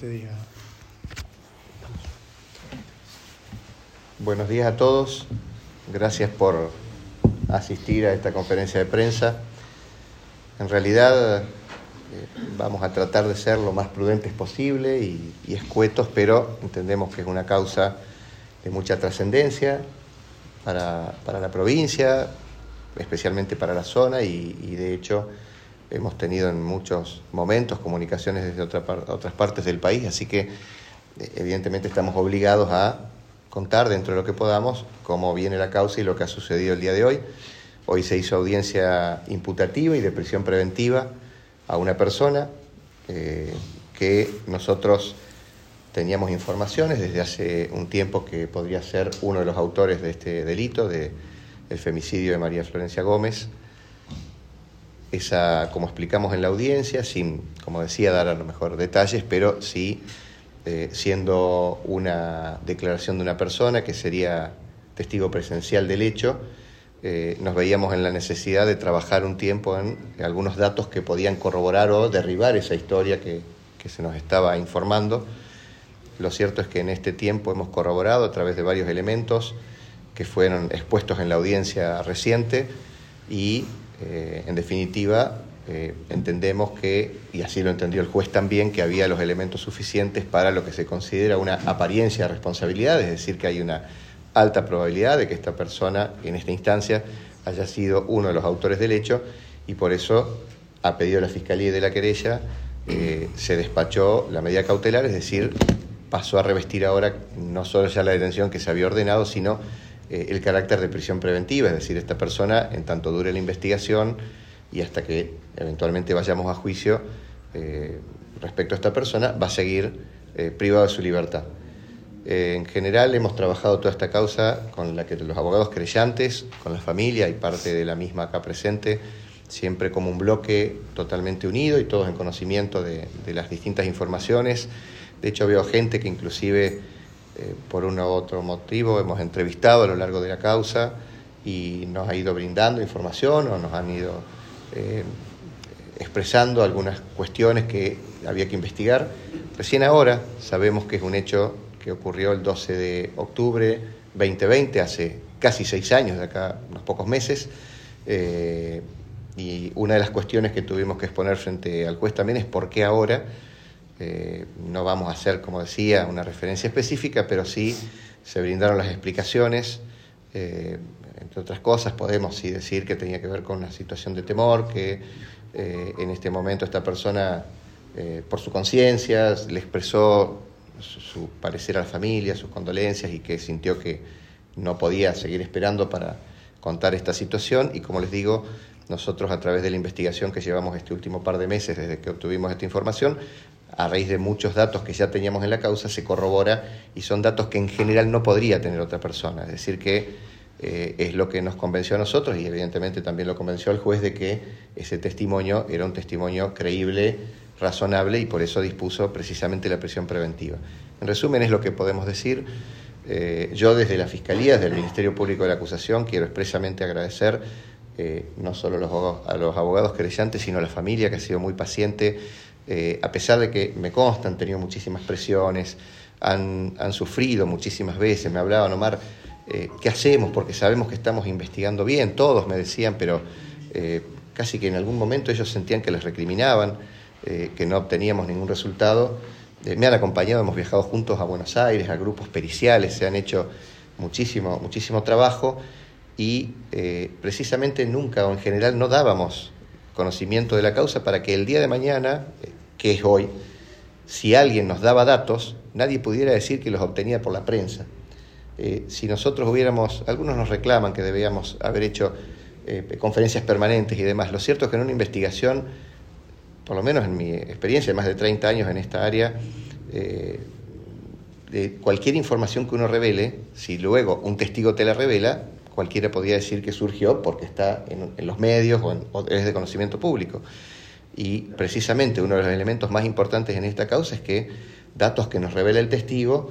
este día. Buenos días a todos. Gracias por asistir a esta conferencia de prensa. En realidad vamos a tratar de ser lo más prudentes posible y escuetos, pero entendemos que es una causa de mucha trascendencia para la provincia, especialmente para la zona, y de hecho hemos tenido en muchos momentos comunicaciones desde otras partes del país, así que evidentemente estamos obligados a contar dentro de lo que podamos cómo viene la causa y lo que ha sucedido el día de hoy. Hoy se hizo audiencia imputativa y de prisión preventiva a una persona que nosotros teníamos informaciones desde hace un tiempo que podría ser uno de los autores de este delito, del femicidio de María Florencia Gómez. Esa, como explicamos en la audiencia, sin, como decía, dar a lo mejor detalles, pero sí siendo una declaración de una persona que sería testigo presencial del hecho, nos veíamos en la necesidad de trabajar un tiempo en algunos datos que podían corroborar o derribar esa historia que se nos estaba informando. Lo cierto es que en este tiempo hemos corroborado a través de varios elementos que fueron expuestos en la audiencia reciente y, en definitiva, entendemos que, y así lo entendió el juez también, que había los elementos suficientes para lo que se considera una apariencia de responsabilidad, es decir, que hay una alta probabilidad de que esta persona en esta instancia haya sido uno de los autores del hecho, y por eso, a pedido de la Fiscalía y de la querella, se despachó la medida cautelar, es decir, pasó a revestir ahora no solo ya la detención que se había ordenado, sino el carácter de prisión preventiva, es decir, esta persona, en tanto dure la investigación y hasta que eventualmente vayamos a juicio respecto a esta persona, va a seguir privado de su libertad. En general hemos trabajado toda esta causa con la que los abogados querellantes, con la familia y parte de la misma acá presente, siempre como un bloque totalmente unido y todos en conocimiento de las distintas informaciones. De hecho, veo gente que inclusive por uno u otro motivo hemos entrevistado a lo largo de la causa y nos ha ido brindando información o nos han ido expresando algunas cuestiones que había que investigar. Recién ahora sabemos que es un hecho que ocurrió el 12 de octubre 2020, hace casi 6 años, de acá unos pocos meses, y una de las cuestiones que tuvimos que exponer frente al juez también es por qué ahora. No vamos a hacer, como decía, una referencia específica, pero sí se brindaron las explicaciones. Entre otras cosas, podemos sí decir que tenía que ver con una situación de temor, que en este momento esta persona, por su conciencia, le expresó su parecer a la familia, sus condolencias, y que sintió que no podía seguir esperando para contar esta situación. Y como les digo, nosotros, a través de la investigación que llevamos este último par de meses desde que obtuvimos esta información, a raíz de muchos datos que ya teníamos en la causa, se corrobora, y son datos que en general no podría tener otra persona. Es decir, que es lo que nos convenció a nosotros, y evidentemente también lo convenció al juez, de que ese testimonio era un testimonio creíble, razonable, y por eso dispuso precisamente la prisión preventiva. En resumen, es lo que podemos decir. Yo, desde la Fiscalía, desde el Ministerio Público de la Acusación, quiero expresamente agradecer no solo a los abogados querellantes, sino a la familia, que ha sido muy paciente, a pesar de que me consta, han tenido muchísimas presiones, han sufrido muchísimas veces. Me hablaban: Omar, ¿qué hacemos? Porque sabemos que estamos investigando bien, todos me decían, pero casi que en algún momento ellos sentían que les recriminaban, que no obteníamos ningún resultado. Me han acompañado, hemos viajado juntos a Buenos Aires, a grupos periciales, se han hecho muchísimo trabajo, y precisamente nunca, o en general no dábamos conocimiento de la causa para que el día de mañana, que es hoy, si alguien nos daba datos, nadie pudiera decir que los obtenía por la prensa. Si nosotros algunos nos reclaman que debíamos haber hecho conferencias permanentes y demás. Lo cierto es que en una investigación, por lo menos en mi experiencia de más de 30 años en esta área, de cualquier información que uno revele, si luego un testigo te la revela, cualquiera podría decir que surgió porque está en los medios o es de conocimiento público. Y precisamente uno de los elementos más importantes en esta causa es que datos que nos revela el testigo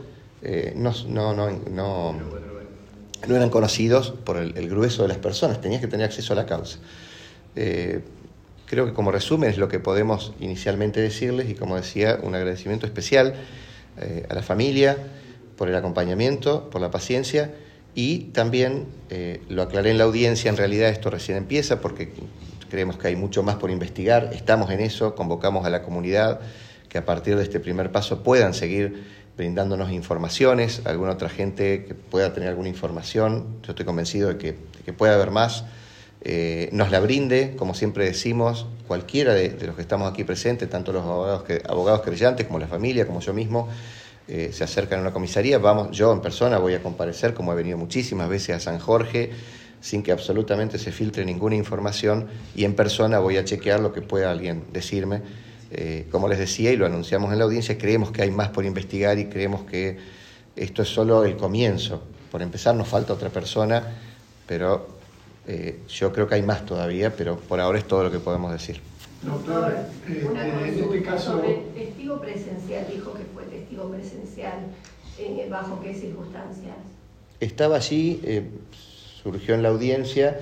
no eran conocidos por el grueso de las personas. Tenías que tener acceso a la causa. creo que como resumen es lo que podemos inicialmente decirles, y como decía, un agradecimiento especial a la familia por el acompañamiento, por la paciencia, y también lo aclaré en la audiencia, en realidad esto recién empieza porque creemos que hay mucho más por investigar, estamos en eso, convocamos a la comunidad que a partir de este primer paso puedan seguir brindándonos informaciones, alguna otra gente que pueda tener alguna información, yo estoy convencido de que pueda haber más, nos la brinde, como siempre decimos, cualquiera de los que estamos aquí presentes, tanto los abogados querellantes como la familia, como yo mismo, se acercan a una comisaría, yo en persona voy a comparecer, como he venido muchísimas veces a San Jorge, sin que absolutamente se filtre ninguna información, y en persona voy a chequear lo que pueda alguien decirme. Como les decía, y lo anunciamos en la audiencia, creemos que hay más por investigar y creemos que esto es solo el comienzo. Por empezar, nos falta otra persona, pero yo creo que hay más todavía, pero por ahora es todo lo que podemos decir. Doctor, en este caso... Sobre el testigo presencial, dijo que fue testigo presencial, ¿bajo qué circunstancias? Estaba allí, surgió en la audiencia,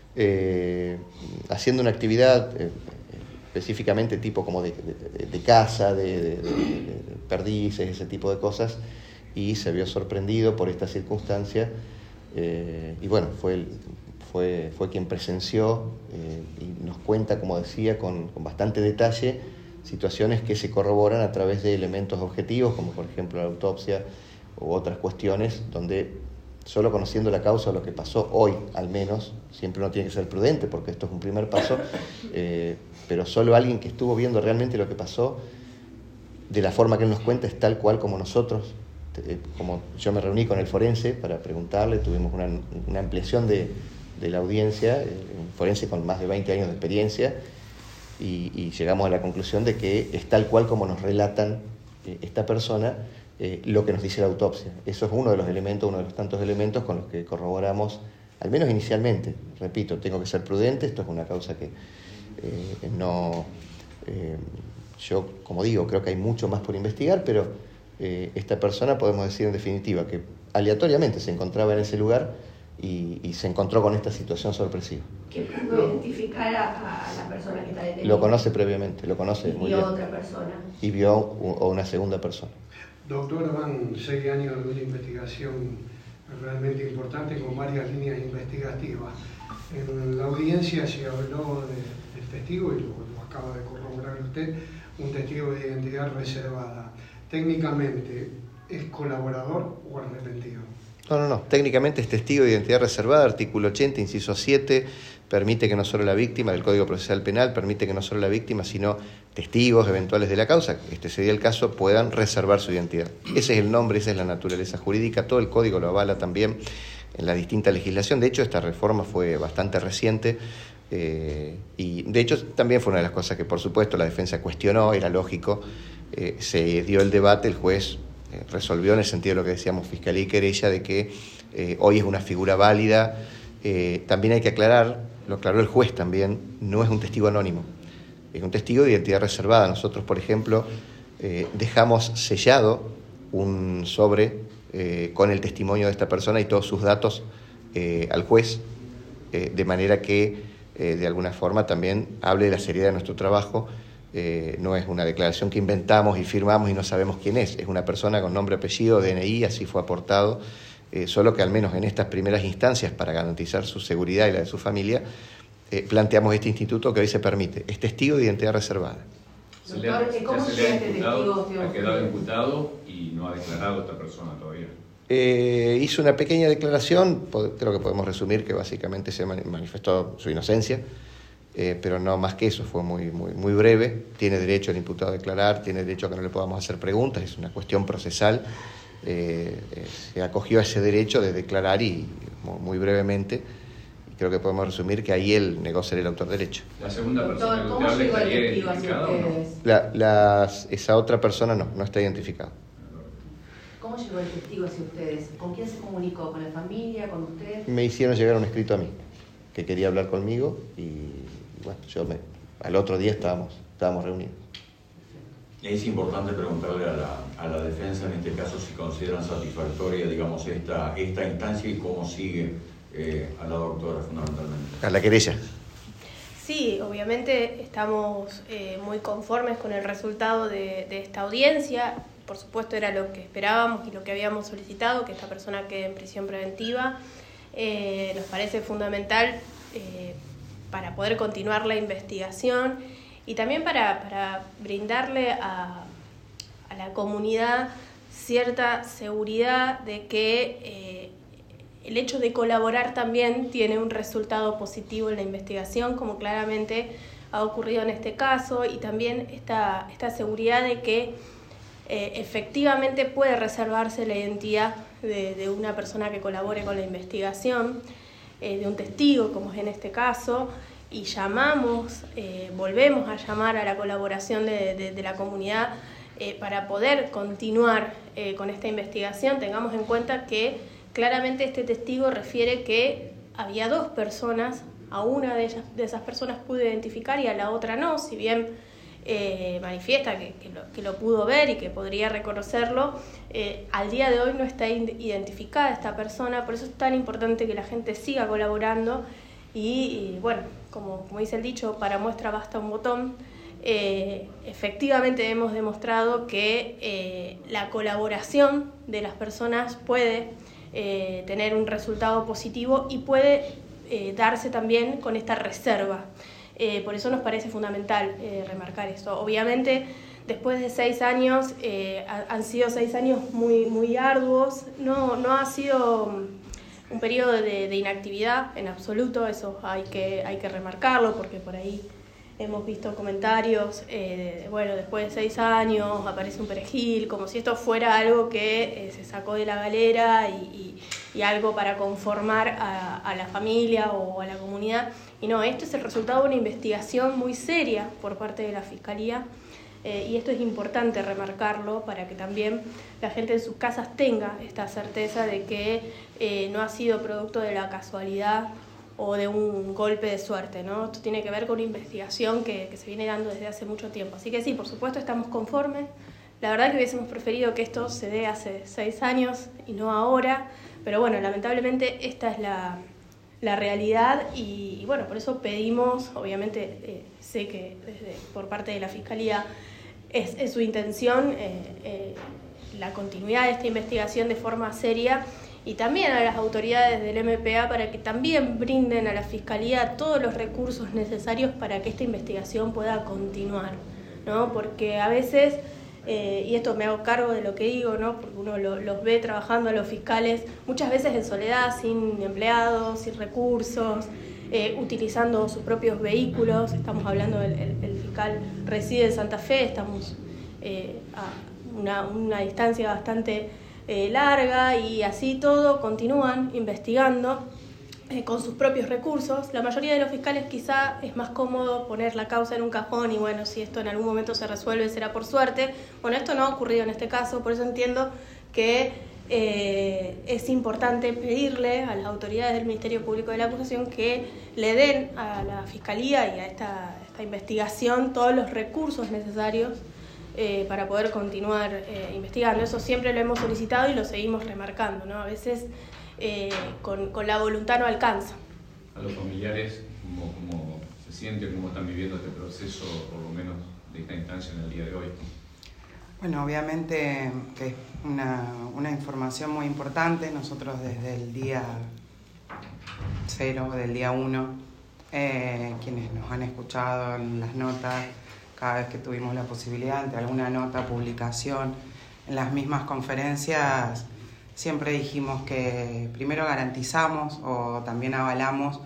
haciendo una actividad específicamente tipo como de caza, de perdices, ese tipo de cosas, y se vio sorprendido por esta circunstancia, y bueno, fue quien presenció y nos cuenta, como decía, con bastante detalle, situaciones que se corroboran a través de elementos objetivos, como por ejemplo la autopsia u otras cuestiones, donde solo conociendo la causa o lo que pasó hoy, al menos, siempre uno tiene que ser prudente porque esto es un primer paso, pero solo alguien que estuvo viendo realmente lo que pasó, de la forma que él nos cuenta, es tal cual como nosotros. Como yo me reuní con el forense para preguntarle, tuvimos una ampliación de la audiencia, un forense con más de 20 años de experiencia, y llegamos a la conclusión de que es tal cual como nos relatan esta persona, lo que nos dice la autopsia. Eso es uno de los elementos, uno de los tantos elementos con los que corroboramos, al menos inicialmente. Repito, tengo que ser prudente, esto es una causa que yo, como digo, creo que hay mucho más por investigar, pero esta persona podemos decir en definitiva que aleatoriamente se encontraba en ese lugar y se encontró con esta situación sorpresiva. ¿Que pudo identificar a la persona que está detenida? Lo conoce previamente, lo conoce muy bien. ¿Y vio otra persona? Y vio una segunda persona. Doctor, van 6 años de una investigación realmente importante con varias líneas investigativas. En la audiencia se habló del testigo, y lo acaba de corroborar usted, un testigo de identidad reservada. Técnicamente, ¿es colaborador o arrepentido? No. Técnicamente es testigo de identidad reservada, artículo 80, inciso 7, permite que no solo la víctima, del Código Procesal Penal, permite que no solo la víctima, sino testigos eventuales de la causa, este sería el caso, puedan reservar su identidad. Ese es el nombre, esa es la naturaleza jurídica, todo el Código lo avala también en la distinta legislación. De hecho, esta reforma fue bastante reciente, y de hecho también fue una de las cosas que, por supuesto, la defensa cuestionó, era lógico, se dio el debate, el juez resolvió en el sentido de lo que decíamos Fiscalía y Querella, de que hoy es una figura válida. También hay que aclarar, lo aclaró el juez también, no es un testigo anónimo, es un testigo de identidad reservada. Nosotros, por ejemplo, dejamos sellado un sobre con el testimonio de esta persona y todos sus datos al juez, de manera que de alguna forma también hable de la seriedad de nuestro trabajo. No es una declaración que inventamos y firmamos y no sabemos quién es una persona con nombre, apellido, DNI, así fue aportado, solo que al menos en estas primeras instancias, para garantizar su seguridad y la de su familia, planteamos este instituto que hoy se permite, es testigo de identidad reservada. Doctor, ¿cómo se este testigo? Ha quedado imputado y no ha declarado a esta persona todavía. Hizo una pequeña declaración, creo que podemos resumir que básicamente se manifestó su inocencia, pero no más que eso, fue muy breve. Tiene derecho el imputado a declarar, tiene derecho a que no le podamos hacer preguntas, es una cuestión procesal. Se acogió a ese derecho de declarar y muy brevemente, y creo que podemos resumir que ahí él negó ser el autor derecho. La segunda persona Doctor, ¿cómo llegó el testigo hacia ustedes? Esa otra persona no está identificada. ¿Cómo llegó el testigo hacia ustedes? ¿Con quién se comunicó? ¿Con la familia? ¿Con usted? Me hicieron llegar un escrito a mí, que quería hablar conmigo, y bueno, al otro día estábamos reunidos. Es importante preguntarle a la defensa, en este caso, si consideran satisfactoria, digamos, esta instancia y cómo sigue a la doctora, fundamentalmente. A la querella. Sí, obviamente estamos muy conformes con el resultado de esta audiencia. Por supuesto era lo que esperábamos y lo que habíamos solicitado, que esta persona quede en prisión preventiva. Nos parece fundamental para poder continuar la investigación y también para brindarle a la comunidad cierta seguridad de que el hecho de colaborar también tiene un resultado positivo en la investigación, como claramente ha ocurrido en este caso, y también esta seguridad de que efectivamente puede reservarse la identidad de una persona que colabore con la investigación, de un testigo, como es en este caso, y volvemos a llamar a la colaboración de la comunidad para poder continuar con esta investigación. Tengamos en cuenta que claramente este testigo refiere que había 2 personas, a una de esas personas pudo identificar y a la otra no, si bien manifiesta que lo pudo ver y que podría reconocerlo, al día de hoy no está identificada esta persona, por eso es tan importante que la gente siga colaborando y bueno, como dice el dicho, para muestra basta un botón. Efectivamente hemos demostrado que la colaboración de las personas puede tener un resultado positivo y puede darse también con esta reserva. Por eso nos parece fundamental remarcar esto. Obviamente, después de 6 años, han sido 6 años muy, muy arduos. No ha sido un periodo de inactividad en absoluto, eso hay que remarcarlo, porque por ahí hemos visto comentarios, después de 6 años aparece un perejil, como si esto fuera algo que se sacó de la galera y algo para conformar a la familia o a la comunidad. Y no, esto es el resultado de una investigación muy seria por parte de la Fiscalía, y esto es importante remarcarlo para que también la gente en sus casas tenga esta certeza de que no ha sido producto de la casualidad o de un golpe de suerte, ¿no? Esto tiene que ver con una investigación que se viene dando desde hace mucho tiempo. Así que sí, por supuesto estamos conformes. La verdad que hubiésemos preferido que esto se dé hace 6 años y no ahora, pero bueno, lamentablemente esta es la realidad y bueno, por eso pedimos, obviamente sé que por parte de la Fiscalía es su intención la continuidad de esta investigación de forma seria, y también a las autoridades del MPA para que también brinden a la Fiscalía todos los recursos necesarios para que esta investigación pueda continuar, ¿no? Porque a veces, y esto me hago cargo de lo que digo, ¿no? Porque uno los ve trabajando a los fiscales muchas veces en soledad, sin empleados, sin recursos, utilizando sus propios vehículos. Estamos hablando el fiscal reside en Santa Fe, estamos a una distancia bastante larga, y así todo continúan investigando con sus propios recursos. La mayoría de los fiscales quizá es más cómodo poner la causa en un cajón y bueno, si esto en algún momento se resuelve será por suerte. Bueno, esto no ha ocurrido en este caso, por eso entiendo que es importante pedirle a las autoridades del Ministerio Público de la Acusación que le den a la Fiscalía y a esta investigación todos los recursos necesarios para poder continuar investigando. Eso siempre lo hemos solicitado y lo seguimos remarcando, ¿no? A veces con la voluntad no alcanza. A los familiares, ¿cómo se sienten, cómo están viviendo este proceso, por lo menos de esta instancia en el día de hoy? Bueno, obviamente que es una información muy importante. Nosotros desde el día 0, del día 1, quienes nos han escuchado en las notas, cada vez que tuvimos la posibilidad, entre alguna nota, publicación, en las mismas conferencias, siempre dijimos que primero garantizamos o también avalamos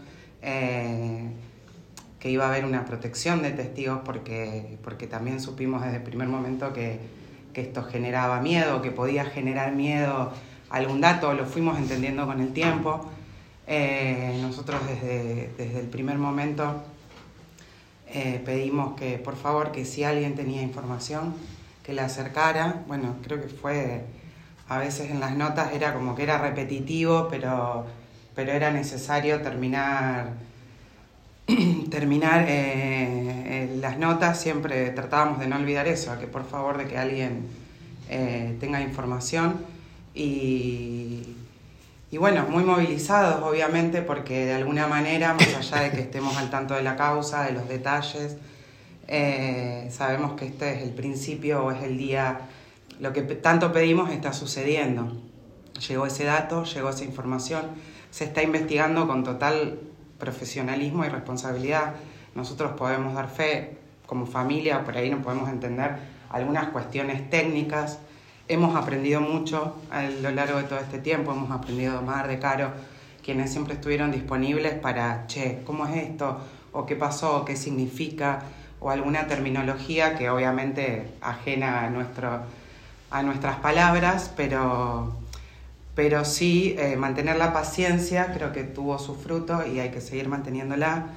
que iba a haber una protección de testigos, porque también supimos desde el primer momento que esto generaba miedo, que podía generar miedo algún dato, lo fuimos entendiendo con el tiempo. Nosotros desde el primer momento pedimos que, por favor, que si alguien tenía información, que la acercara. Bueno, creo que fue, a veces en las notas era como que era repetitivo, pero era necesario terminar las notas. Siempre tratábamos de no olvidar eso, que por favor de que alguien tenga información, y bueno, muy movilizados obviamente, porque de alguna manera, más allá de que estemos al tanto de la causa, de los detalles, sabemos que este es el principio o es el día, lo que tanto pedimos está sucediendo. Llegó ese dato, llegó esa información, se está investigando con total profesionalismo y responsabilidad. Nosotros podemos dar fe como familia, por ahí no podemos entender algunas cuestiones técnicas. Hemos aprendido mucho a lo largo de todo este tiempo, hemos aprendido de Omar, de Caro, quienes siempre estuvieron disponibles para, ¿cómo es esto? ¿O qué pasó? ¿Qué significa? O alguna terminología que obviamente ajena a nuestras palabras, pero sí mantener la paciencia, creo que tuvo su fruto y hay que seguir manteniéndola.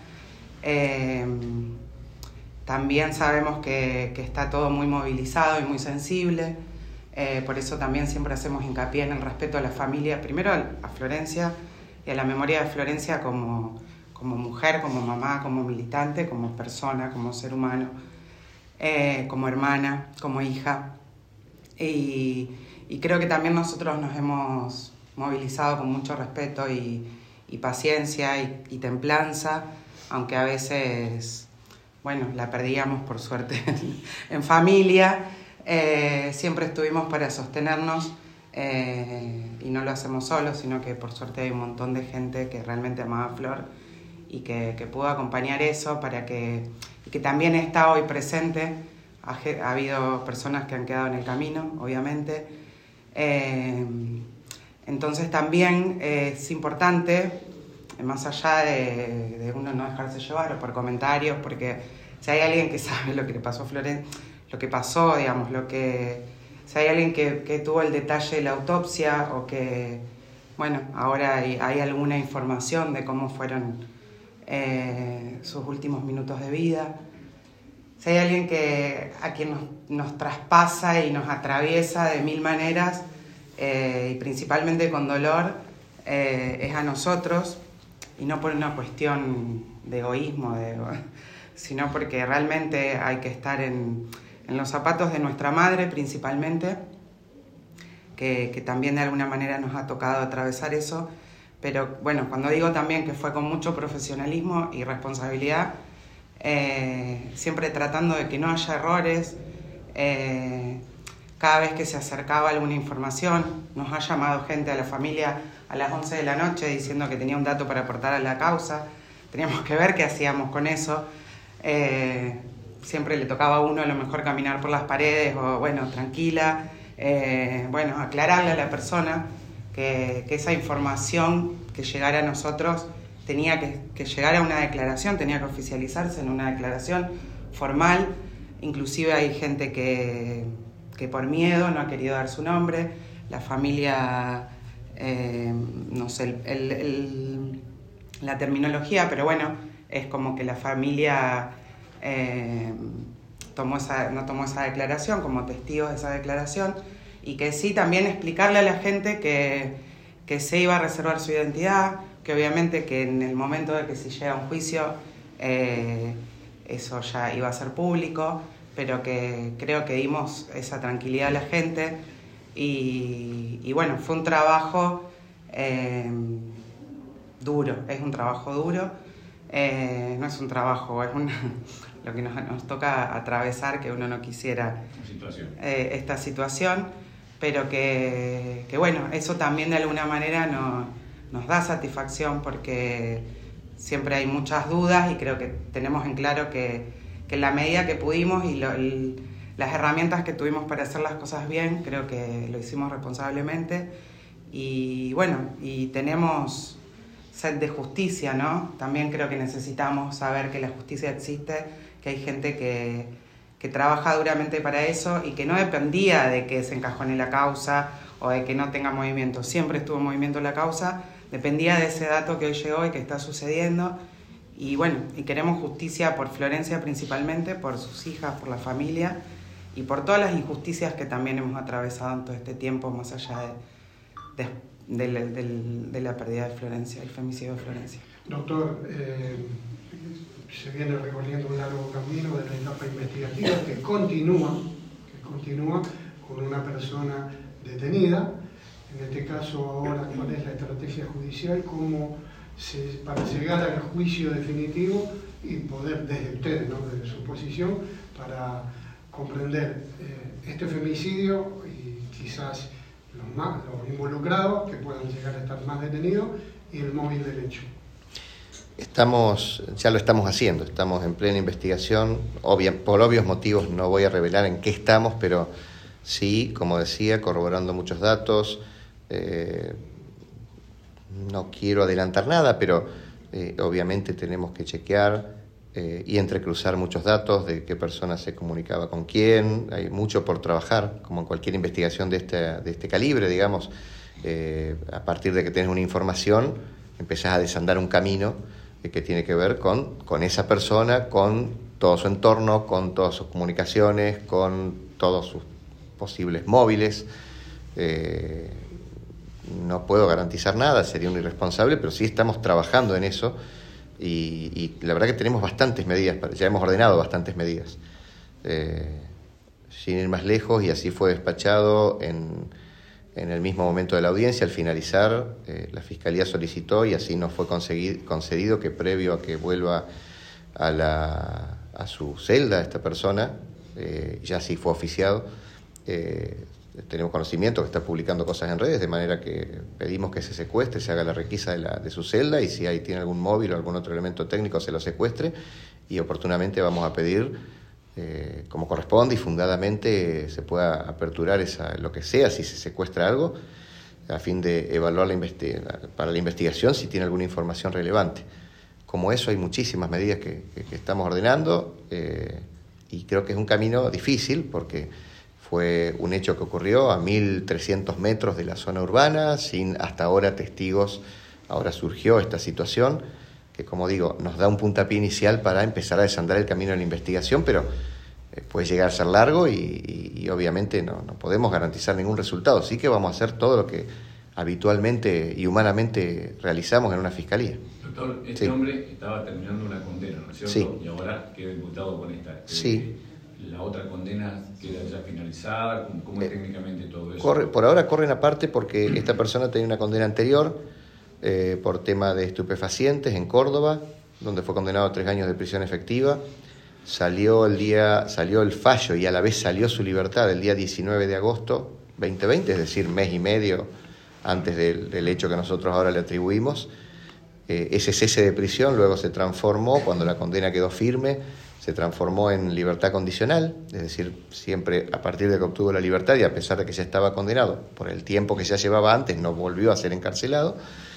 También sabemos que está todo muy movilizado y muy sensible, por eso también siempre hacemos hincapié en el respeto a la familia, primero a Florencia y a la memoria de Florencia como mujer, como mamá, como militante, como persona, como ser humano, como hermana, como hija. Y creo que también nosotros nos hemos movilizado con mucho respeto y paciencia y templanza, aunque a veces, bueno, la perdíamos por suerte en familia. Siempre estuvimos para sostenernos y no lo hacemos solos, sino que por suerte hay un montón de gente que realmente amaba a Flor y que pudo acompañar eso y que también está hoy presente. Ha habido personas que han quedado en el camino, obviamente. Entonces también es importante, más allá de uno no dejarse llevar o por comentarios, porque si hay alguien que sabe lo que le pasó a Florencia, lo que pasó, digamos, si hay alguien que tuvo el detalle de la autopsia o que, bueno, ahora hay alguna información de cómo fueron sus últimos minutos de vida. Si hay alguien a quien nos traspasa y nos atraviesa de mil maneras, y principalmente con dolor, es a nosotros, y no por una cuestión de egoísmo, sino porque realmente hay que estar en los zapatos de nuestra madre principalmente, que también de alguna manera nos ha tocado atravesar eso. Pero bueno, cuando digo también que fue con mucho profesionalismo y responsabilidad, siempre tratando de que no haya errores, cada vez que se acercaba alguna información, nos ha llamado gente a la familia a las 11 de la noche diciendo que tenía un dato para aportar a la causa. Teníamos que ver qué hacíamos con eso. Siempre le tocaba a uno a lo mejor caminar por las paredes o, bueno, tranquila, aclararle a la persona que esa información que llegara a nosotros tenía que llegar a una declaración, tenía que oficializarse en una declaración formal. Inclusive hay gente que por miedo no ha querido dar su nombre. La familia, no sé la terminología, pero bueno, es como que la familia no tomó esa declaración como testigos de esa declaración, y que sí también explicarle a la gente que se iba a reservar su identidad, que obviamente que en el momento de que se llega a un juicio eso ya iba a ser público, pero que creo que dimos esa tranquilidad a la gente y bueno, fue un trabajo duro, es un trabajo duro, no es un trabajo, es lo que nos toca atravesar, que uno no quisiera esta situación, pero que bueno, eso también de alguna manera nos da satisfacción, porque siempre hay muchas dudas y creo que tenemos en claro que en la medida que pudimos y las herramientas que tuvimos para hacer las cosas bien, creo que lo hicimos responsablemente. Y bueno, y tenemos sed de justicia, ¿no? También creo que necesitamos saber que la justicia existe, que hay gente que trabaja duramente para eso y que no dependía de que se encajone la causa o de que no tenga movimiento. Siempre estuvo en movimiento la causa, dependía de ese dato que hoy llegó y que está sucediendo. Y bueno, y queremos justicia por Florencia principalmente, por sus hijas, por la familia y por todas las injusticias que también hemos atravesado en todo este tiempo, más allá de la pérdida de Florencia, el femicidio de Florencia. Doctor, se viene recorriendo un largo camino de la etapa investigativa que continúa con una persona detenida. En este caso ahora, ¿cuál es la estrategia judicial? Para llegar al juicio definitivo y poder, desde ustedes, ¿no?, desde su posición, para comprender este femicidio y quizás los involucrados que puedan llegar a estar más detenidos y el móvil del hecho. Ya lo estamos haciendo, estamos en plena investigación. Por obvios motivos no voy a revelar en qué estamos, pero sí, como decía, corroborando muchos datos. No quiero adelantar nada, pero obviamente tenemos que chequear y entrecruzar muchos datos de qué persona se comunicaba con quién. Hay mucho por trabajar, como en cualquier investigación de este calibre, digamos. A partir de que tienes una información, empezás a desandar un camino que tiene que ver con esa persona, con todo su entorno, con todas sus comunicaciones, con todos sus posibles móviles. No puedo garantizar nada, sería un irresponsable, pero sí estamos trabajando en eso y la verdad que tenemos bastantes medidas, ya hemos ordenado bastantes medidas. Sin ir más lejos, y así fue despachado en el mismo momento de la audiencia. Al finalizar, la Fiscalía solicitó, y así nos fue concedido, que previo a que vuelva a su celda esta persona, ya sí fue oficiado, tenemos conocimiento que está publicando cosas en redes, de manera que pedimos que se secuestre, se haga la requisa de su celda, y si ahí tiene algún móvil o algún otro elemento técnico se lo secuestre, y oportunamente vamos a pedir, como corresponde y fundadamente, se pueda aperturar lo que sea, si se secuestra algo, a fin de evaluar para la investigación si tiene alguna información relevante. Como eso hay muchísimas medidas que estamos ordenando, y creo que es un camino difícil porque fue un hecho que ocurrió a 1.300 metros de la zona urbana, sin hasta ahora testigos. Ahora surgió esta situación que, como digo, nos da un puntapié inicial para empezar a desandar el camino de la investigación, pero puede llegar a ser largo y obviamente no podemos garantizar ningún resultado. Sí que vamos a hacer todo lo que habitualmente y humanamente realizamos en una fiscalía. Doctor, este hombre estaba terminando una condena, ¿no es cierto? Sí. Y ahora queda imputado con esta. Sí. ¿La otra condena queda ya finalizada? ¿Cómo es técnicamente todo eso? Por ahora corren aparte porque esta persona tenía una condena anterior por tema de estupefacientes en Córdoba, donde fue condenado a 3 años de prisión efectiva. Salió el fallo y a la vez salió su libertad el día 19 de agosto 2020, es decir, mes y medio antes del hecho que nosotros ahora le atribuimos. Ese cese de prisión luego se transformó, cuando la condena quedó firme, se transformó en libertad condicional, es decir, siempre a partir de que obtuvo la libertad y a pesar de que ya estaba condenado por el tiempo que ya llevaba antes, no volvió a ser encarcelado,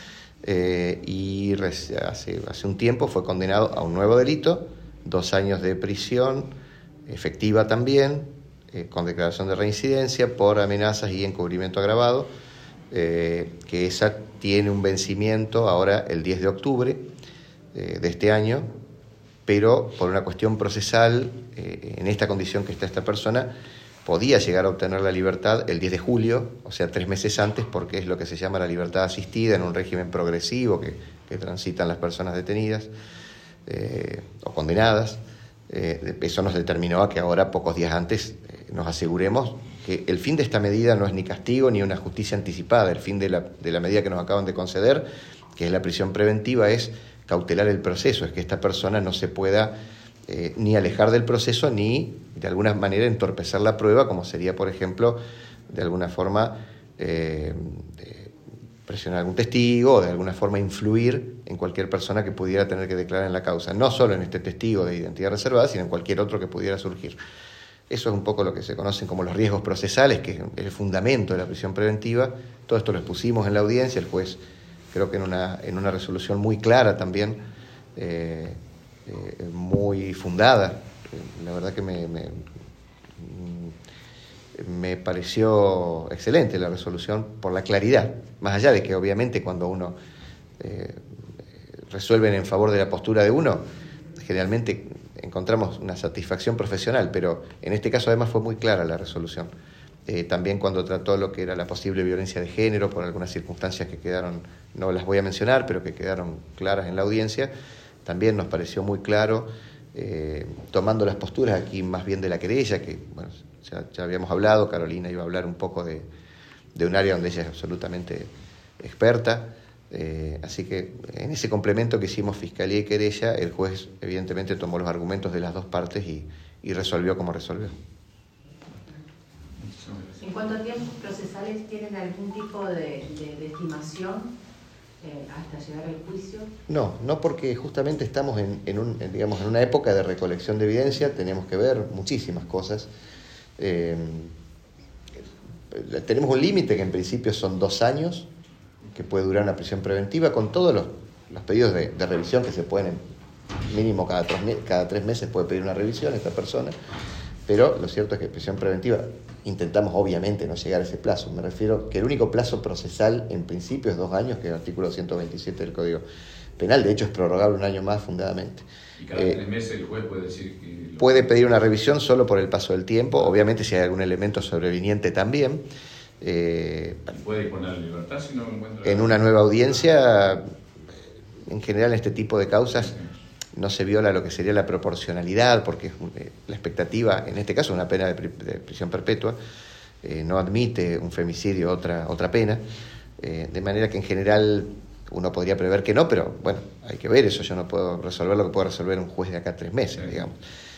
y hace un tiempo fue condenado a un nuevo delito, 2 años de prisión efectiva también, con declaración de reincidencia por amenazas y encubrimiento agravado, que esa tiene un vencimiento ahora el 10 de octubre de este año, pero por una cuestión procesal, en esta condición que está esta persona, podía llegar a obtener la libertad el 10 de julio, o sea, 3 meses antes, porque es lo que se llama la libertad asistida en un régimen progresivo que transitan las personas detenidas o condenadas. Eso nos determinó a que ahora, pocos días antes, nos aseguremos que el fin de esta medida no es ni castigo ni una justicia anticipada. El fin de la medida que nos acaban de conceder, que es la prisión preventiva, es cautelar el proceso, es que esta persona no se pueda ni alejar del proceso ni de alguna manera entorpecer la prueba, como sería, por ejemplo, de alguna forma presionar a algún testigo o de alguna forma influir en cualquier persona que pudiera tener que declarar en la causa, no solo en este testigo de identidad reservada, sino en cualquier otro que pudiera surgir. Eso es un poco lo que se conocen como los riesgos procesales, que es el fundamento de la prisión preventiva. Todo esto lo expusimos en la audiencia, el juez creo que en una resolución muy clara también, muy fundada. La verdad que me pareció excelente la resolución por la claridad, más allá de que obviamente cuando uno resuelven en favor de la postura de uno, generalmente encontramos una satisfacción profesional, pero en este caso además fue muy clara la resolución. También cuando trató lo que era la posible violencia de género por algunas circunstancias que quedaron, no las voy a mencionar, pero que quedaron claras en la audiencia, también nos pareció muy claro, tomando las posturas aquí más bien de la querella, que bueno, ya habíamos hablado, Carolina iba a hablar un poco de de un área donde ella es absolutamente experta. Así que en ese complemento que hicimos Fiscalía y Querella, el juez evidentemente tomó los argumentos de las dos partes y resolvió como resolvió. ¿En cuánto tiempos procesales tienen algún tipo de estimación hasta llegar al juicio? No porque justamente estamos en una época de recolección de evidencia, tenemos que ver muchísimas cosas. Tenemos un límite que en principio son 2 años, que puede durar una prisión preventiva, con todos los pedidos de revisión que se pueden, mínimo cada 3 meses puede pedir una revisión esta persona, pero lo cierto es que prisión preventiva intentamos obviamente no llegar a ese plazo. Me refiero que el único plazo procesal en principio es 2 años, que es el artículo 127 del Código Penal, de hecho es prorrogable 1 año más fundadamente. ¿Y cada 3 meses el juez puede decir que...? Puede pedir una revisión solo por el paso del tiempo, obviamente si hay algún elemento sobreviniente también. ¿Puede disponer de libertad si no encuentra...? En una nueva audiencia, en general en este tipo de causas no se viola lo que sería la proporcionalidad, porque la expectativa, en este caso una pena de prisión perpetua, no admite un femicidio otra pena, de manera que en general uno podría prever que no, pero bueno, hay que ver eso, yo no puedo resolver lo que puede resolver un juez de acá a 3 meses, digamos.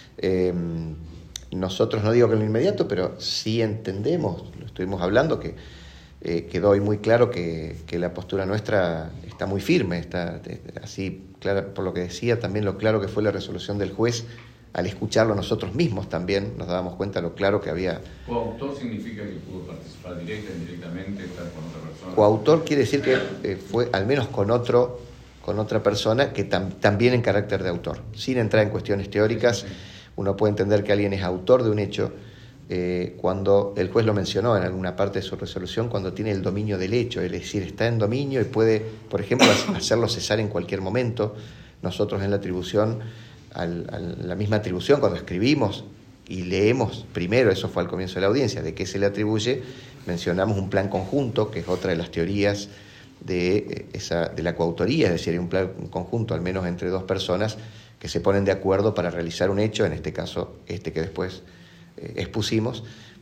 Nosotros, no digo que en lo inmediato, pero sí entendemos, lo estuvimos hablando, que quedó hoy muy claro que la postura nuestra está muy firme, está así clara, por lo que decía también lo claro que fue la resolución del juez. Al escucharlo nosotros mismos también nos dábamos cuenta lo claro que había. ¿Coautor significa que pudo participar directa, indirectamente, estar con otra persona? Coautor quiere decir que fue al menos con otra persona que también en carácter de autor, sin entrar en cuestiones teóricas. Sí. Uno puede entender que alguien es autor de un hecho cuando el juez lo mencionó en alguna parte de su resolución, cuando tiene el dominio del hecho, es decir, está en dominio y puede, por ejemplo, hacerlo cesar en cualquier momento. Nosotros en la atribución, la misma atribución, cuando escribimos y leemos primero, eso fue al comienzo de la audiencia, de qué se le atribuye, mencionamos un plan conjunto, que es otra de las teorías de la coautoría, es decir, hay un plan conjunto, al menos entre 2 personas, que se ponen de acuerdo para realizar un hecho, en este caso que después expusimos,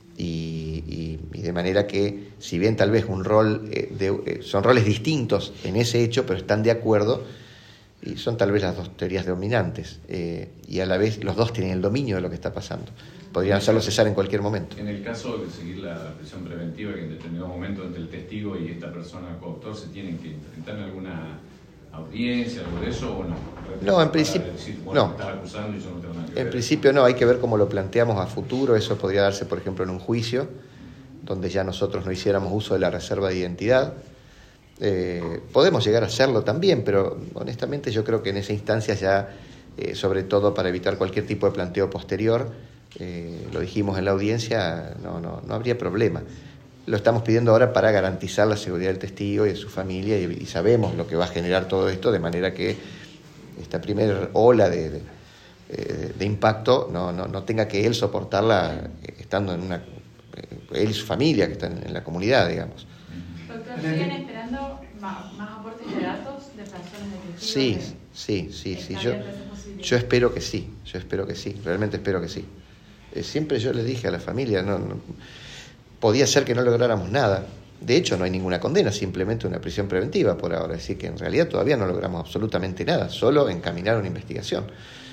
y de manera que, si bien tal vez un rol son roles distintos en ese hecho, pero están de acuerdo, y son tal vez las 2 teorías dominantes, y a la vez los 2 tienen el dominio de lo que está pasando. Podrían hacerlo cesar en cualquier momento. En el caso de seguir la prisión preventiva, que en determinado momento entre el testigo y esta persona coautor se tienen que enfrentar en alguna audiencia, algo de eso, o no? No, en principio no. Me estás acusando y yo no tengo nada que ver. En principio no, hay que ver cómo lo planteamos a futuro. Eso podría darse, por ejemplo, en un juicio, donde ya nosotros no hiciéramos uso de la reserva de identidad. Podemos llegar a hacerlo también, pero honestamente yo creo que en esa instancia ya, sobre todo para evitar cualquier tipo de planteo posterior, lo dijimos en la audiencia, no habría problema. Lo estamos pidiendo ahora para garantizar la seguridad del testigo y de su familia, y sabemos lo que va a generar todo esto, de manera que esta primera ola de impacto no tenga que él soportarla estando en él y su familia, que están en la comunidad, digamos. Doctor, ¿siguen esperando más aportes de datos de personas de testigos? Sí. Yo espero que sí, realmente espero que sí. Siempre yo les dije a la familia, podía ser que no lográramos nada. De hecho, no hay ninguna condena, simplemente una prisión preventiva por ahora. Es decir, que en realidad todavía no logramos absolutamente nada, solo encaminar una investigación.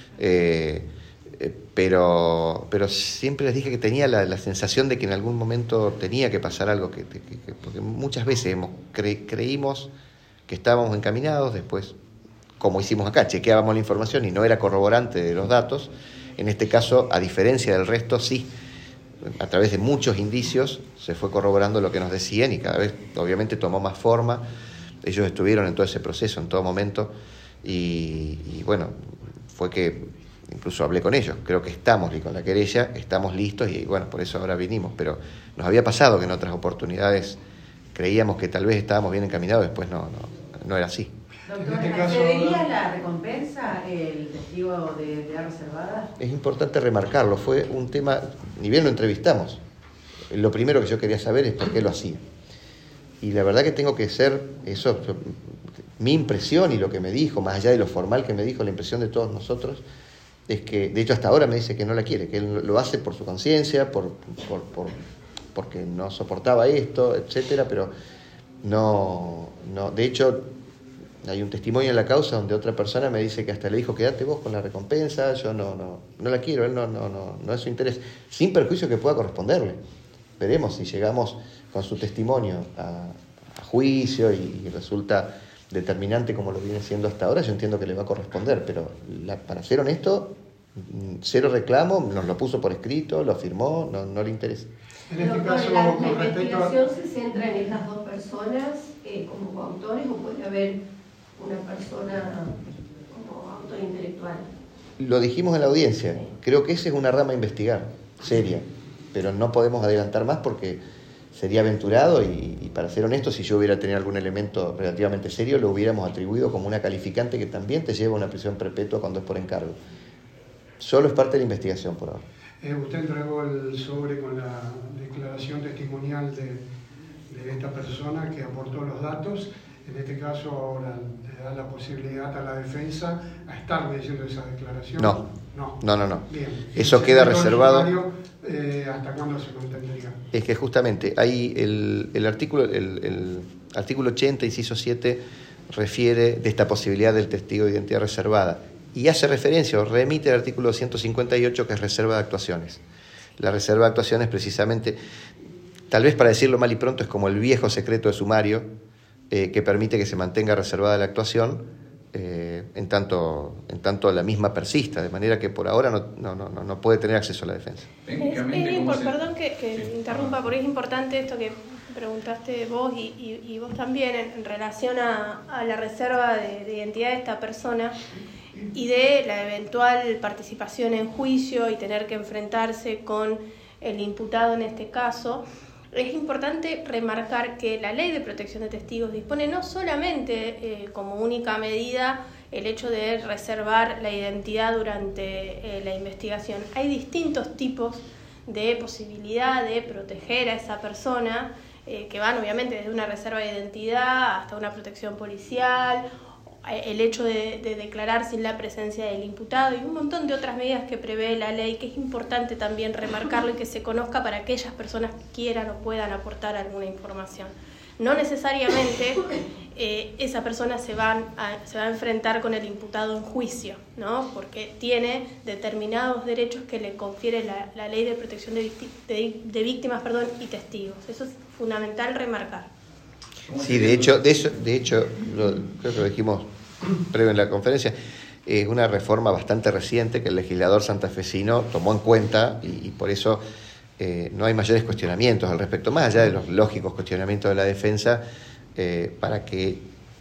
Pero siempre les dije que tenía la sensación de que en algún momento tenía que pasar algo, porque muchas veces creímos que estábamos encaminados, después, como hicimos acá, chequeábamos la información y no era corroborante de los datos. En este caso, a diferencia del resto, sí, a través de muchos indicios se fue corroborando lo que nos decían, y cada vez obviamente tomó más forma. Ellos estuvieron en todo ese proceso en todo momento, y bueno, fue que incluso hablé con ellos, creo que estamos, y con la querella estamos listos, y bueno, por eso ahora vinimos. Pero nos había pasado que en otras oportunidades creíamos que tal vez estábamos bien encaminados, después no era así. Doctor, ¿accedería a la recompensa el testigo de edad reservada? Es importante remarcarlo, fue un tema, ni bien lo entrevistamos, lo primero que yo quería saber es por qué lo hacía. Y la verdad que tengo que ser, mi impresión y lo que me dijo, más allá de lo formal que me dijo, la impresión de todos nosotros, es que, de hecho hasta ahora me dice que no la quiere, que él lo hace por su conciencia, por porque no soportaba esto, etcétera, pero no, de hecho, hay un testimonio en la causa donde otra persona me dice que hasta le dijo, quédate vos con la recompensa, yo no la quiero, él no es su interés, sin perjuicio que pueda corresponderle. Veremos si llegamos con su testimonio a juicio y resulta determinante como lo viene siendo hasta ahora, yo entiendo que le va a corresponder, pero para ser honesto, cero reclamo, nos lo puso por escrito, lo firmó, no le interesa. En este caso, ¿la con respecto investigación se centra en estas dos personas como coautores o puede haber una persona como autor intelectual? Lo dijimos en la audiencia, creo que esa es una rama a investigar, seria, pero no podemos adelantar más porque sería aventurado y para ser honesto, si yo hubiera tenido algún elemento relativamente serio, lo hubiéramos atribuido como una calificante que también te lleva a una prisión perpetua cuando es por encargo. Solo es parte de la investigación por ahora. Usted entregó el sobre con la declaración testimonial de esta persona que aportó los datos. En este caso ahora le da la posibilidad a la defensa a estar leyendo esa declaración. No. Bien. Eso queda reservado. ¿Hasta cuándo se mantendría? Es que justamente hay el artículo 80, inciso 7, refiere de esta posibilidad del testigo de identidad reservada y hace referencia o remite al artículo 158 que es reserva de actuaciones. La reserva de actuaciones precisamente, tal vez para decirlo mal y pronto, es como el viejo secreto de sumario que permite que se mantenga reservada la actuación en tanto la misma persista, de manera que por ahora no puede tener acceso a la defensa. Perdón que interrumpa, porque es importante esto que preguntaste vos y vos también en relación a la reserva de identidad de esta persona y de la eventual participación en juicio y tener que enfrentarse con el imputado en este caso. Es importante remarcar que la Ley de Protección de Testigos dispone no solamente como única medida el hecho de reservar la identidad durante la investigación. Hay distintos tipos de posibilidad de proteger a esa persona que van obviamente desde una reserva de identidad hasta una protección policial, el hecho de declarar sin la presencia del imputado y un montón de otras medidas que prevé la ley, que es importante también remarcarlo y que se conozca para aquellas personas que quieran o puedan aportar alguna información. No necesariamente esa persona se va a enfrentar con el imputado en juicio, ¿no? Porque tiene determinados derechos que le confiere la Ley de Protección de Víctimas y Testigos. Eso es fundamental remarcar. Sí, de hecho creo que lo dijimos previo en la conferencia, es una reforma bastante reciente que el legislador santafesino tomó en cuenta y por eso no hay mayores cuestionamientos al respecto, más allá de los lógicos cuestionamientos de la defensa, para que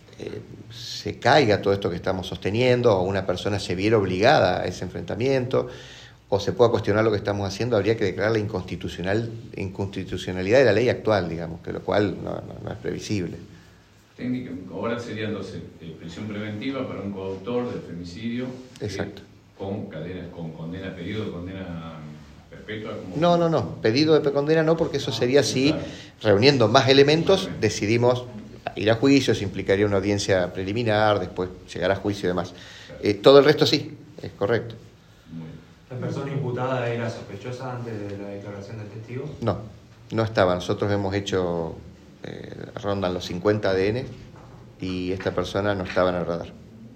se caiga todo esto que estamos sosteniendo o una persona se viera obligada a ese enfrentamiento o se pueda cuestionar lo que estamos haciendo, habría que declarar la inconstitucionalidad de la ley actual, digamos, que lo cual no es previsible. Técnica, ahora sería entonces prisión preventiva para un coautor del femicidio. Exacto. Con condena, pedido de condena perpetua. No, pedido de condena no, porque eso sería si, reuniendo más elementos, decidimos ir a juicio, se implicaría una audiencia preliminar, después llegar a juicio y demás. Todo el resto sí, es correcto. ¿La persona imputada era sospechosa antes de la declaración del testigo? No estaba. Nosotros hemos hecho, rondan los 50 ADN y esta persona no estaba en el radar.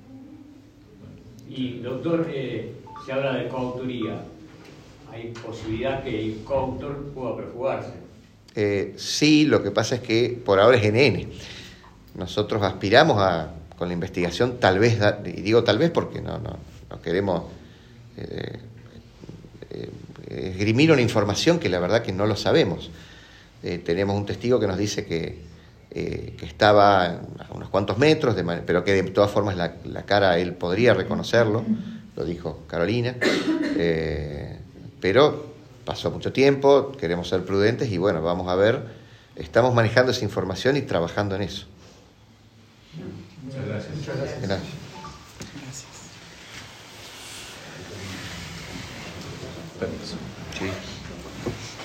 Y doctor, se habla de coautoría. ¿Hay posibilidad que el coautor pueda prefugarse? Sí, lo que pasa es que por ahora es NN. Nosotros aspiramos con la investigación, tal vez, y digo tal vez porque no queremos esgrimir una información que la verdad que no lo sabemos. Tenemos un testigo que nos dice que estaba a unos cuantos metros, pero que de todas formas la cara él podría reconocerlo, lo dijo Carolina, pero pasó mucho tiempo, queremos ser prudentes y bueno, vamos a ver, estamos manejando esa información y trabajando en eso. Muchas gracias. Muchas gracias. Gracias. Permiso. Sí.